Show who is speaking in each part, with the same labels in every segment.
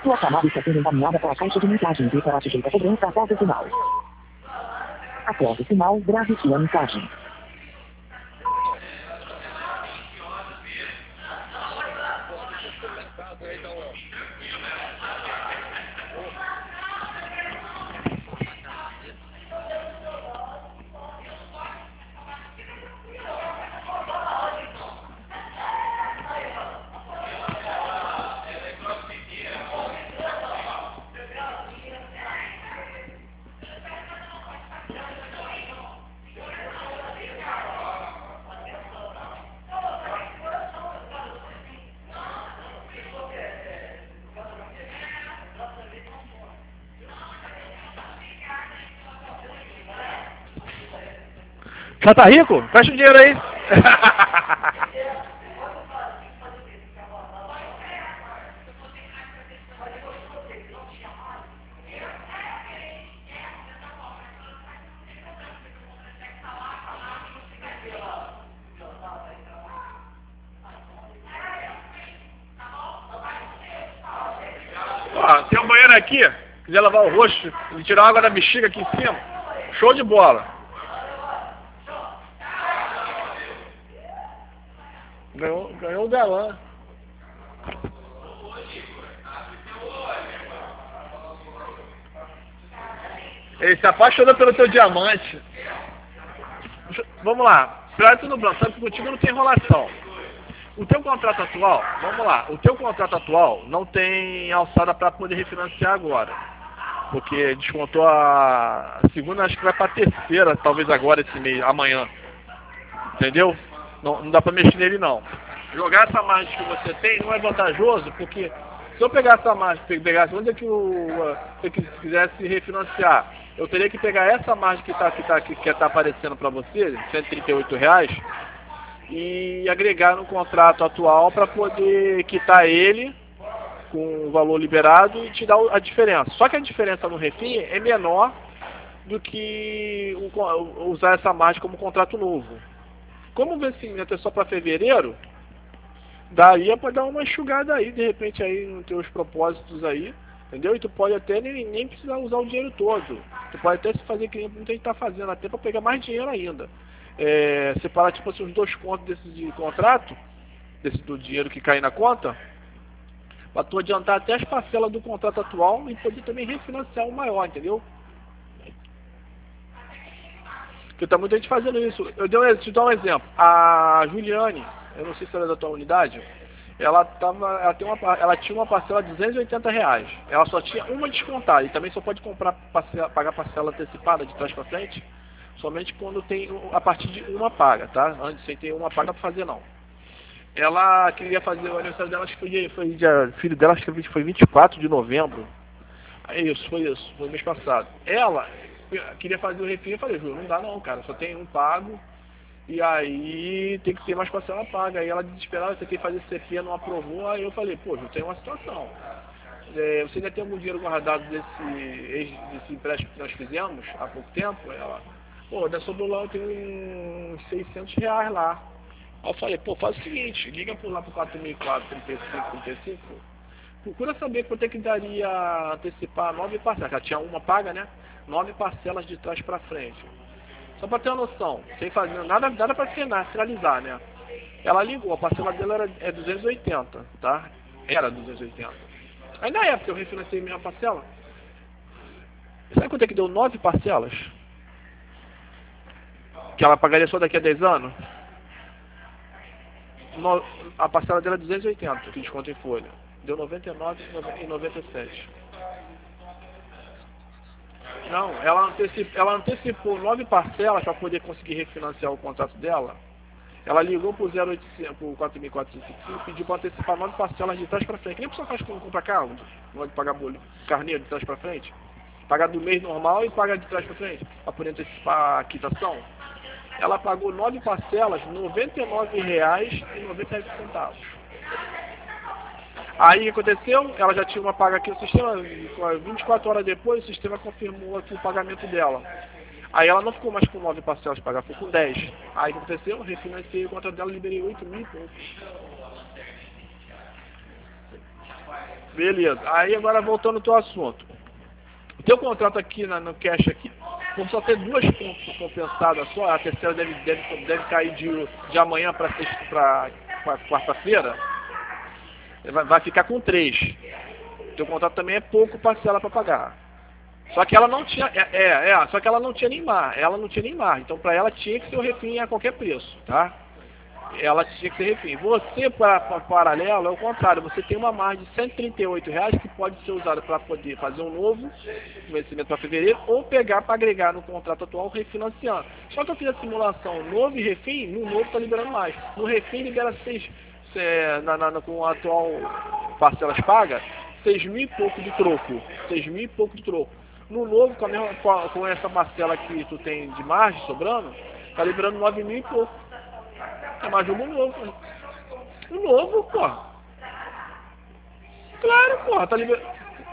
Speaker 1: Sua chamada está sendo encaminhada para a caixa de mensagens e será sujeita a cobrança após o sinal. Após o sinal, grave sua mensagem.
Speaker 2: Já tá rico? Fecha o dinheiro aí. Ó, tem um banheiro aqui. Quiser lavar o rosto e tirar água da bexiga aqui em cima. Show de bola. Ganhou o galã. Ele se apaixonou pelo teu diamante. Vamos lá. Prata no branco. Sabe que contigo não tem enrolação. O teu contrato atual, vamos lá. O teu contrato atual não tem alçada para poder refinanciar agora. Porque descontou a segunda, acho que vai para a terceira, talvez agora esse mês, amanhã. Entendeu? Não dá para mexer nele não. Jogar essa margem que você tem não é vantajoso, porque se eu pegar essa margem, onde é que se eu quisesse refinanciar, eu teria que pegar essa margem que está aparecendo para você, R$138, e agregar no contrato atual para poder quitar ele com o valor liberado e te dar a diferença. Só que a diferença no refim é menor do que usar essa margem como contrato novo. Como o vencimento é só para fevereiro, daria para dar uma enxugada aí, de repente, aí nos teus propósitos aí, entendeu? E tu pode até nem precisar usar o dinheiro todo. Tu pode até se fazer que muita gente está fazendo, até para pegar mais dinheiro ainda. Separar tipo assim, os dois contos desses de contrato, do dinheiro que cai na conta, para tu adiantar até as parcelas do contrato atual e poder também refinanciar o maior, entendeu? Porque tá muita gente fazendo isso. Te dar um exemplo. A Juliane, eu não sei se ela é da tua unidade, ela tinha uma parcela de R$280. Ela só tinha uma descontada e também só pode pagar parcela antecipada de trás para frente somente quando tem a partir de uma paga, tá? Antes sem ter uma paga para fazer não. Ela queria fazer o aniversário dela, acho que filho dela, acho que foi 24 de novembro. Foi mês passado. Ela queria fazer o refim, eu falei, Ju, não dá não, cara, só tem um pago, e aí tem que ter mais parcela paga. Aí ela desesperada, você quer fazer CP, não aprovou, aí eu falei, pô, Ju, tem uma situação. Você ainda tem algum dinheiro guardado desse empréstimo que nós fizemos há pouco tempo? Ela, pô, ainda sobrou lá, eu tenho uns R$600 lá. Aí eu falei, pô, faz o seguinte, liga por lá pro 4004-3535, procura saber quanto é que daria antecipar 9 parcelas. Já tinha uma paga, né? 9 parcelas de trás para frente. Só para ter uma noção, sem fazer nada para finalizar, né? Ela ligou, a parcela dela é 280, tá? Era 280. Aí na época eu refinanciei minha parcela. Sabe quanto é que deu 9 parcelas? Que ela pagaria só daqui a 10 anos? A parcela dela é 280, que desconto em folha. Deu 99,97. Não, ela antecipou 9 parcelas para poder conseguir refinanciar o contrato dela. Ela ligou pro 4.455 e pediu para antecipar 9 parcelas de trás para frente. Que nem a pessoa faz quando compra carro, não pode pagar carneiro de trás para frente. Pagar do mês normal e pagar de trás para frente, para poder antecipar a quitação. Ela pagou 9 parcelas, R$99,97. Aí o que aconteceu? Ela já tinha uma paga aqui no sistema, 24 horas depois o sistema confirmou aqui o pagamento dela. Aí ela não ficou mais com 9 parcelas de pagar, ficou com 10. Aí o que aconteceu? Eu refinanciei o contrato dela, liberei 8 mil e pouco. Beleza. Aí agora voltando ao teu assunto. O teu contrato aqui no cash aqui, como só ter duas compensadas só, a terceira deve cair de amanhã para quarta-feira, vai ficar com 3. O teu contrato também é pouco parcela para pagar. Só que ela não tinha, só que ela não tinha nem mar, então para ela tinha que ser o refim a qualquer preço, tá? Ela tinha que ser refim. Você, para paralelo, é o contrário. Você tem uma margem de R$138 que pode ser usada para poder fazer um novo vencimento para fevereiro ou pegar para agregar no contrato atual refinanciando. Só que eu fiz a simulação novo e refim, no novo está liberando mais. No refim libera 6, com a atual parcelas pagas, 6 mil e pouco de troco. 6 mil e pouco de troco. No novo, com essa parcela que tu tem de margem sobrando, está liberando 9 mil e pouco. É mais jogo novo. O novo, pô. Claro, pô. Tá liberando.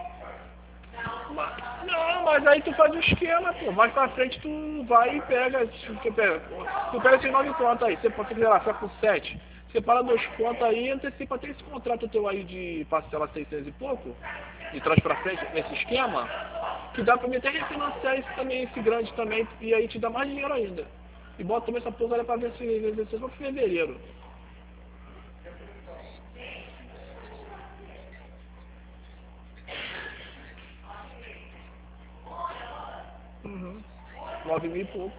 Speaker 2: Não, mas aí tu faz o esquema, pô. Mais pra frente tu vai e pega. Tu pega esses 9 contas aí. Você pode, sei lá, fica com 7. Separa 2 contas aí e antecipa até esse contrato teu aí de parcela 600 e pouco. E traz pra frente nesse esquema. Que dá pra mim até refinanciar esse também, esse grande também. E aí te dá mais dinheiro ainda. E bota também essa porcaria pra ver se for fevereiro. Uhum. 9 mil e pouco.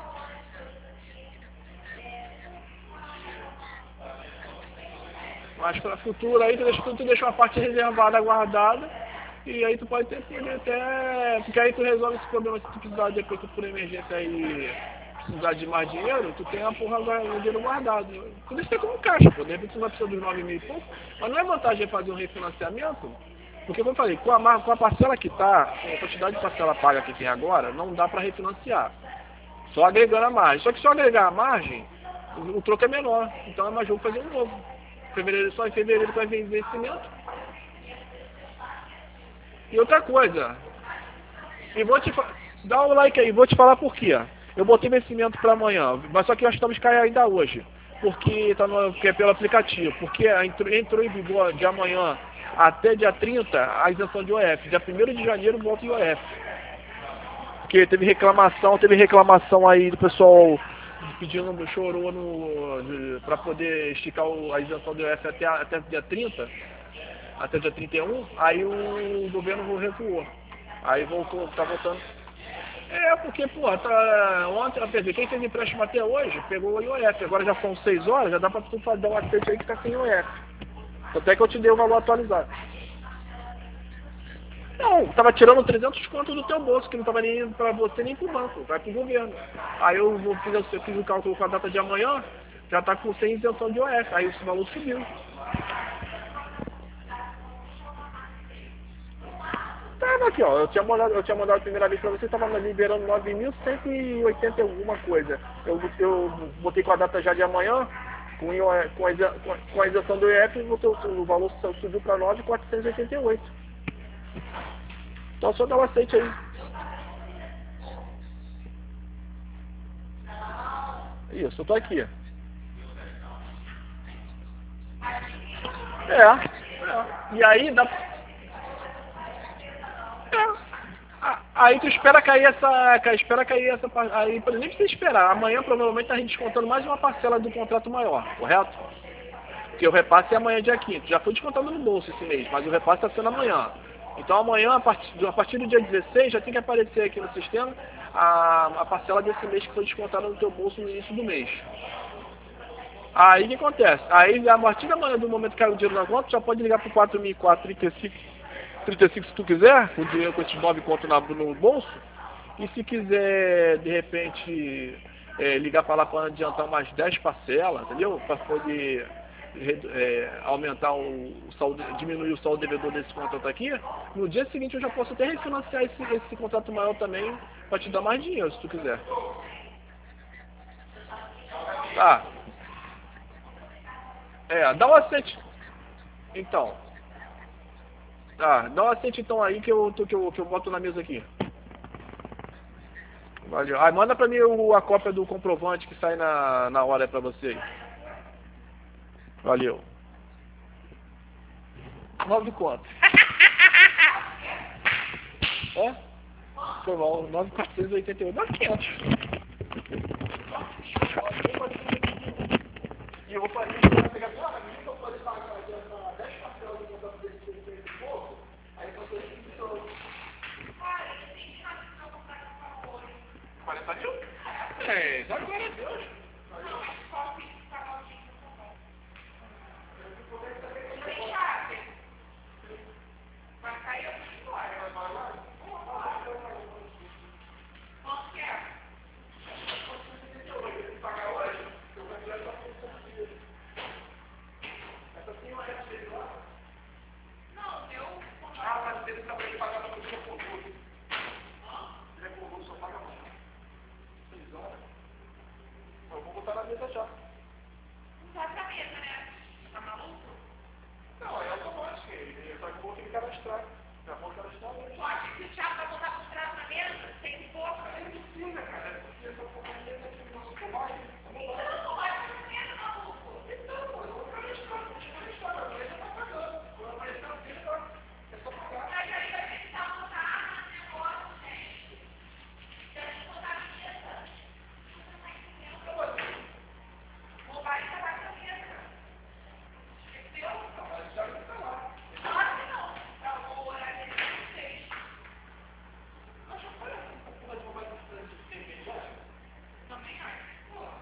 Speaker 2: Mas pra futuro aí tu deixa uma parte reservada, guardada. E aí tu pode ter até. Porque aí tu resolve esse problema se tu precisar depois por emergência aí. Precisar de mais dinheiro, tu tem a porra do dinheiro guardado. Tudo isso é como caixa, pô. De repente tu vai precisar dos 9 mil e pouco. Mas não é vantagem fazer um refinanciamento? Porque, como eu falei, com a parcela que tá, com a quantidade de parcela paga que tem agora, não dá pra refinanciar. Só agregando a margem. Só que se eu agregar a margem, o troco é menor. Então é mais jogo fazer um novo. Só em fevereiro vai vir vencimento. E outra coisa. E dá um like aí, vou te falar por quê. Eu botei vencimento para amanhã, mas só que nós estamos caindo ainda hoje, porque é pelo aplicativo, porque entrou em vigor de amanhã até dia 30 a isenção de IOF. Dia 1º de janeiro volta o IOF. Porque teve reclamação aí do pessoal pedindo, chorou para poder esticar a isenção do IOF até dia 30, até dia 31, aí o governo recuou. Aí tá voltando. Porque, pô, ontem, quem fez empréstimo até hoje, pegou o IOF. Agora já são 6 horas, já dá pra tu dar um aceite aí que tá sem IOF. Até que eu te dei o valor atualizado. Não, tava tirando 300 contos do teu bolso, que não tava nem pra você nem pro banco, vai pro governo. Aí eu fiz o cálculo com a data de amanhã, já tá com 100 isenção de IOF, aí esse valor subiu. Tava aqui, ó, eu tinha mandado a primeira vez pra você, tava liberando 9.180 alguma coisa. Eu botei com a data já de amanhã, com a isenção do IOF, o valor subiu para 9.488. Então só dá um aceite aí. Isso, eu tô aqui. E aí dá. Aí tu espera cair essa. Aí, por exemplo, nem precisa esperar. Amanhã provavelmente tá descontando mais uma parcela do contrato maior, correto? Porque o repasse é amanhã, dia 5º. Já foi descontado no bolso esse mês, mas o repasse está sendo amanhã. Então amanhã, a partir do dia 16, já tem que aparecer aqui no sistema a parcela desse mês que foi descontada no teu bolso no início do mês. Aí o que acontece? Aí a partir da manhã, do momento que cai o dinheiro na conta, já pode ligar pro 4.435 se tu quiser, com dinheiro com esses 9 contos no bolso. E se quiser, de repente, ligar para lá para adiantar umas 10 parcelas, entendeu? Para poder aumentar o saldo, diminuir o saldo devedor desse contrato aqui, no dia seguinte eu já posso até refinanciar esse contrato maior também para te dar mais dinheiro, se tu quiser. Tá. Dá um aceite. Então. Tá, dá um aceite então aí que eu boto na mesa aqui. Valeu. Aí manda pra mim a cópia do comprovante que sai na hora pra você aí. Valeu. 9 conto. Foi mal, 9.488, 9.500. E eu vou fazer isso, vai pegar agora, se eu poder pagar 10 parcelas do contrato dele de 6 e pouco, aí eu tô isso. 40 mil? É, agora é Deus.
Speaker 3: Vai cair aqui embora. Quanto que é?
Speaker 2: Pagar hoje, eu vou tirar só por dia. Essa tem uma reta dele lá?
Speaker 3: Não, eu...
Speaker 2: Ah, mas ele também de pagar no dia por tudo. Ele é por só paga amanhã. 6 horas. Eu vou botar na mesa já.
Speaker 3: Não vai pra mesa, né? Tá maluco?
Speaker 2: Não, é automático. Ele só que eu vou ter que cadastrar. Já vou cadastrar hoje.
Speaker 3: Pode que o Thiago vai botar contrato na mesa? Tem que pouco.
Speaker 2: Não precisa, cara. É porque essa companhia tá aqui no nosso trabalho.
Speaker 3: Então não vai pra mesa, maluco.
Speaker 2: Então, eu vou cadastrar. Vou te cadastrar. A mesa tá pagando. Quando aparecer a mesa, é só pagar.
Speaker 3: Mas aí vai ter que dar uma arma no negócio, gente. Tem que botar na mesa. Você não tá entendendo? Não vai pagar pra mesa. Entendeu?
Speaker 2: Mas já está lá.
Speaker 3: Claro que não. Pra o horário dele não sei.
Speaker 2: Mas já foi essa porra de mobile distante intermediário?
Speaker 3: Também acho.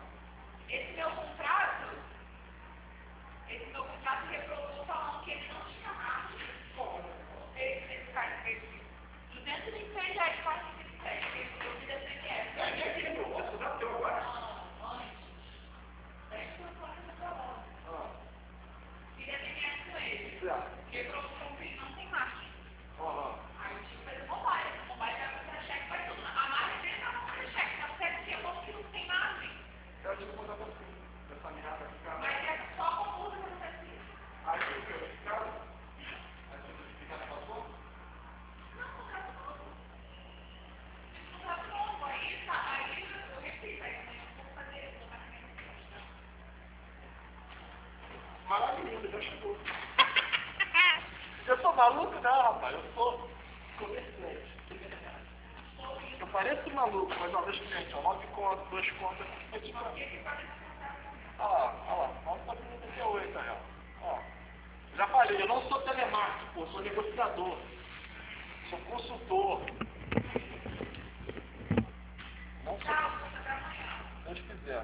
Speaker 3: Esse meu contrato reprovou falando que ele não tinha nada. Esse cara fez 226 reais para 57. Eu fiz essa enquete.
Speaker 2: É que aquele meu você já deu agora?
Speaker 3: Não, antes. Antes eu falei pra lá. Fiz essa enquete com ele. Reprovou falando que ele não tem margem. Aí eu tive que fazer mobile. Mobile vai fazer cheque, vai tudo. A margem dele não vai fazer cheque. Tá certo que é bom que não tem margem.
Speaker 2: Eu tive que contar pra você. Essa mirada aqui, cara.
Speaker 3: Mas é só com uso que você precisa.
Speaker 2: Aí o que? Esse cara? Aí você fica na passou? Maravilhoso, já chegou. Eu sou maluco? Não, rapaz, eu sou comerciante. Eu pareço maluco, mas ó, deixa eu ver, ó, 9 contas, 2 contas. Olha lá, 9.38 aí, ó. Já falei, eu não sou telemarketing, pô, sou negociador. Sou consultor. Não sou. Onde quiser.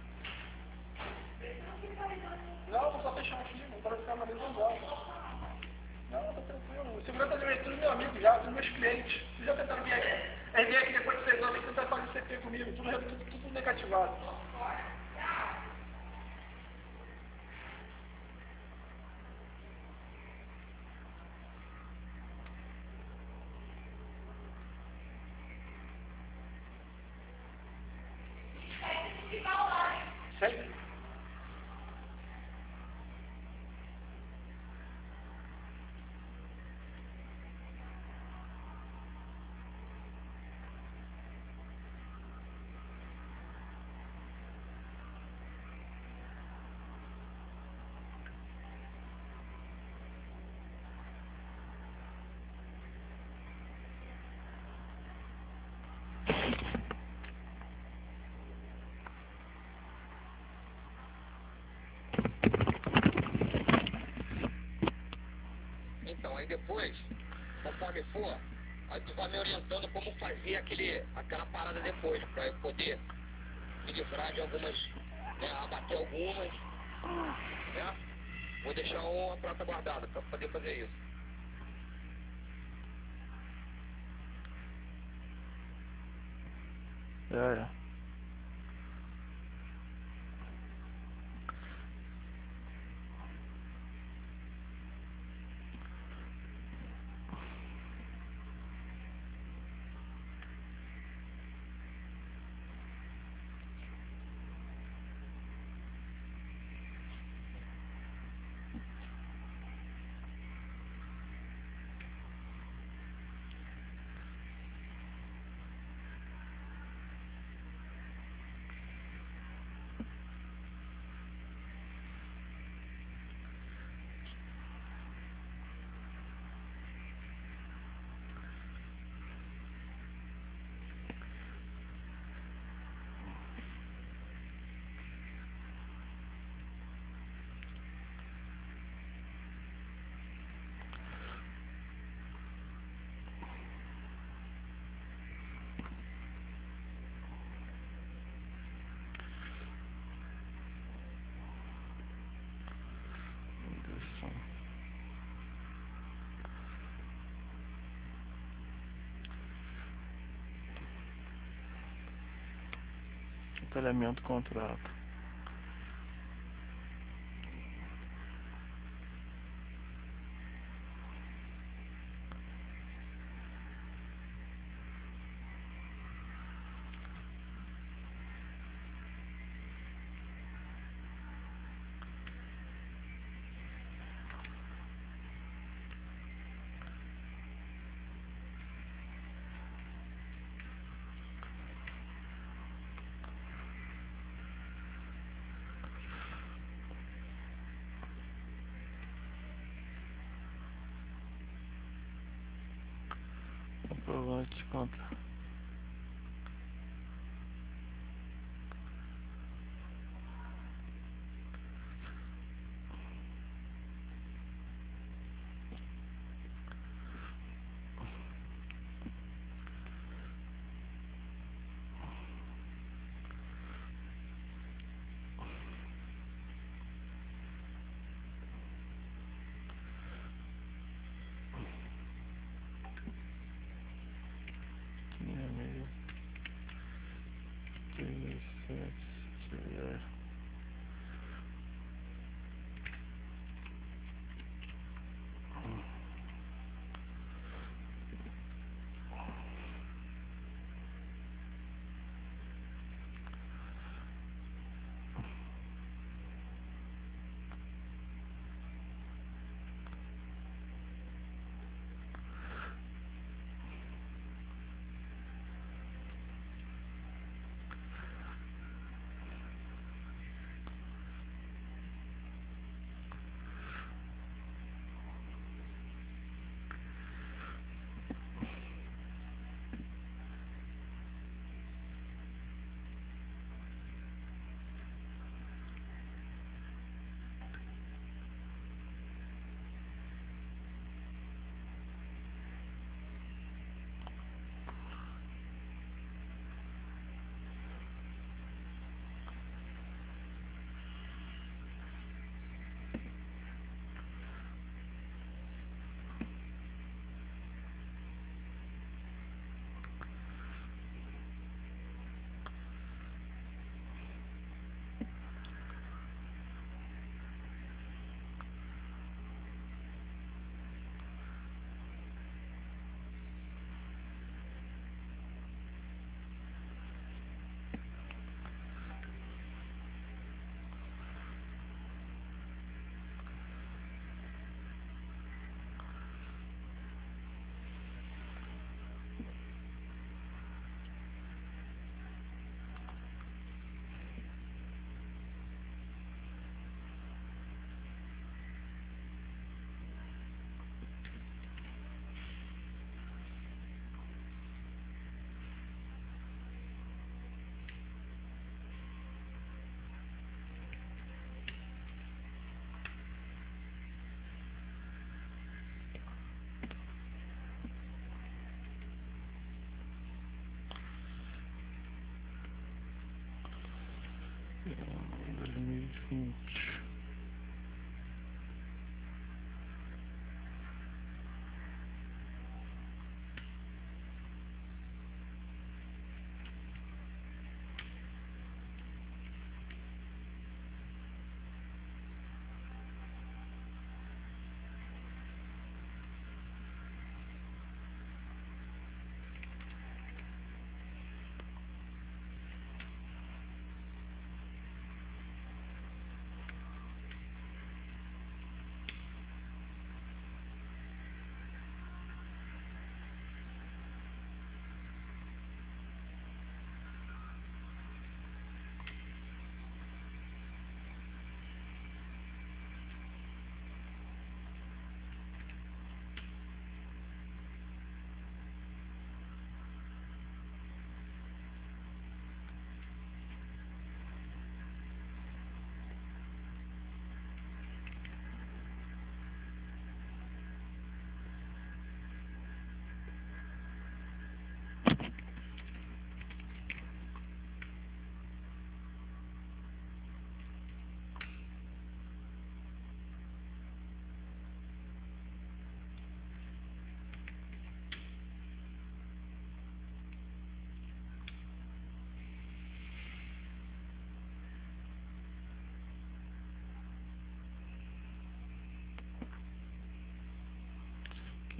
Speaker 2: Não, vou só fechar aqui, não para ficar na mesa já. Não, tá tranquilo. O segurança de leitura é meu amigo já, são meus clientes. Vocês já tentaram vir aqui? Aí vem aqui depois de 6 anos e tentar fazer CP comigo, tudo negativado. Sempre.
Speaker 4: Então, aí depois, conforme for, aí tu vai me orientando como fazer aquela parada depois, pra eu poder me livrar de algumas, né, abater algumas, né? Vou deixar uma prata guardada pra poder fazer isso.
Speaker 5: É.
Speaker 2: detalhamento do contrato. Comprovante de contrato.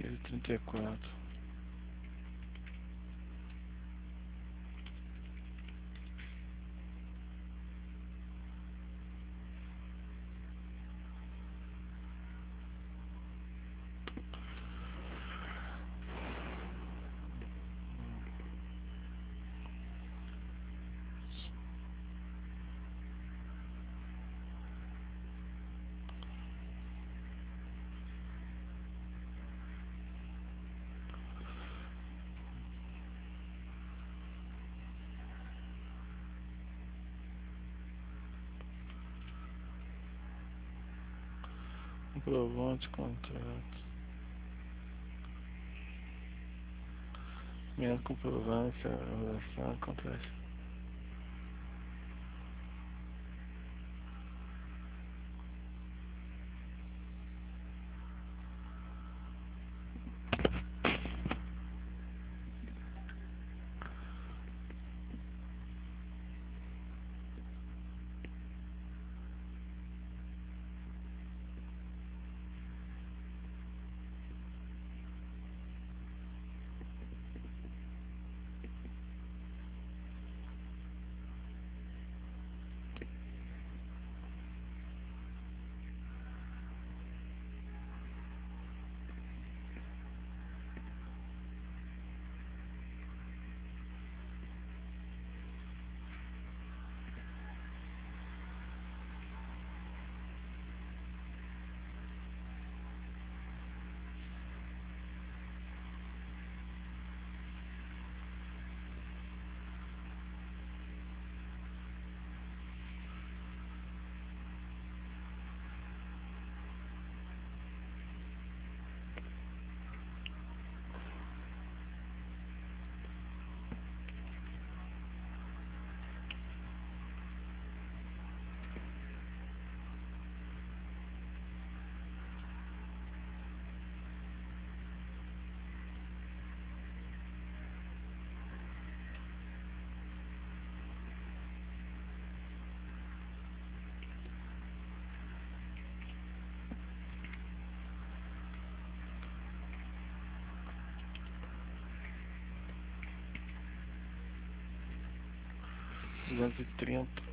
Speaker 2: 13h34. Comprovante, contrato. Minha comprovância, relação, contrato. R$ 230.